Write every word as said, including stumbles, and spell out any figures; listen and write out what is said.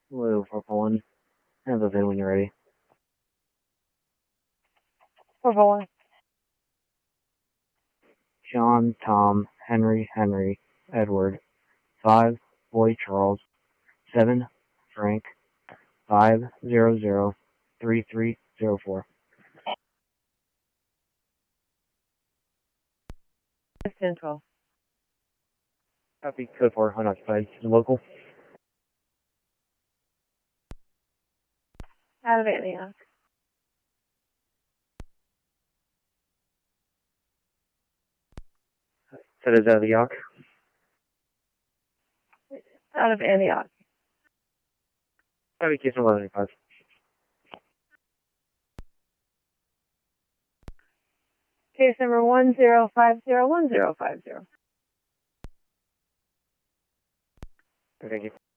Blue for Poland. Have those in when you're ready. For Poland. John, Tom, Henry, Henry, Edward. Five, Boy Charles. Seven, Frank. Five, zero, zero, three, three, zero, four. ten twelve. Copy. Code four, unoccupied. Local. Out of Antioch. That is out of the York. Out of Antioch. Copy. Case number eleven five. Case number one zero five zero one zero five zero. Thank you.